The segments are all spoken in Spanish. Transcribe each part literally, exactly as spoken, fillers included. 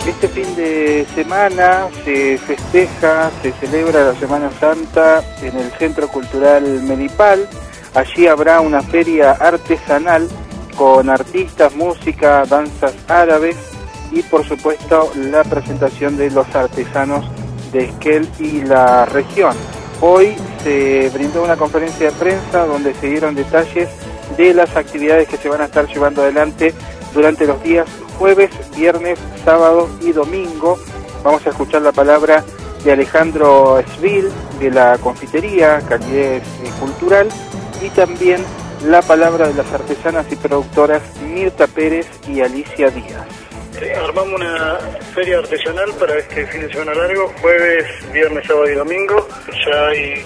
Este fin de semana se festeja, se celebra la Semana Santa en el Centro Cultural Melipal. Allí habrá una feria artesanal con artistas, música, danzas árabes y por supuesto la presentación de los artesanos de Esquel y la región. Hoy se brindó una conferencia de prensa donde se dieron detalles de las actividades que se van a estar llevando adelante durante los días jueves, viernes, sábado y domingo. Vamos a escuchar la palabra de Alejandro Svil de la confitería Calidez Cultural y también la palabra de las artesanas y productoras Mirta Pérez y Alicia Díaz. Eh, armamos una feria artesanal para este fin de semana largo, jueves, viernes, sábado y domingo. Ya hay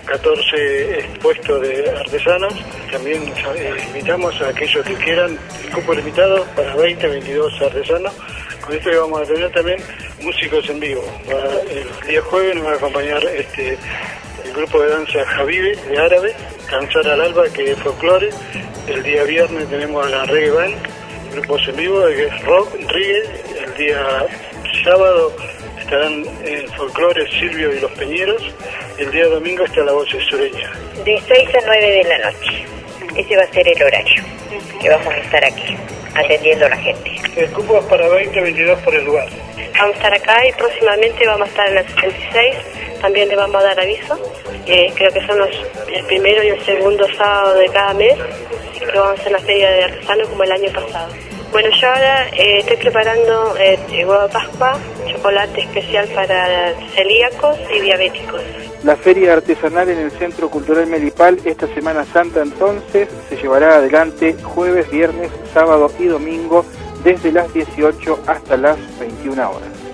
catorce expuestos de artesanos. También eh, invitamos a aquellos que quieran, el cupo limitado para veinte, veintidós artesanos. Con esto vamos a tener también músicos en vivo. El día jueves nos va a acompañar este el grupo de danza Javive, de árabe, Danzar al Alba, que es folclore. El día viernes tenemos a la Reggae Band, grupos en vivo, que es rock, reggae. El día sábado estarán en folclore Silvio y los Peñeros. El día domingo está la voz sureña. De seis a nueve de la noche. Ese va a ser el horario que vamos a estar aquí, atendiendo a la gente. El cupo es para veinte, veintidós por el lugar. Vamos a estar acá y próximamente vamos a estar en la sesenta y seis. También le vamos a dar aviso. Eh, creo que son los, el primero y el segundo sábado de cada mes. Que vamos a hacer la feria de artesanos como el año pasado. Bueno, yo ahora eh, estoy preparando eh, huevo de Pascua, chocolate especial para celíacos y diabéticos. La feria artesanal en el Centro Cultural Melipal esta Semana Santa entonces se llevará adelante jueves, viernes, sábado y domingo desde las dieciocho hasta las veintiuna horas.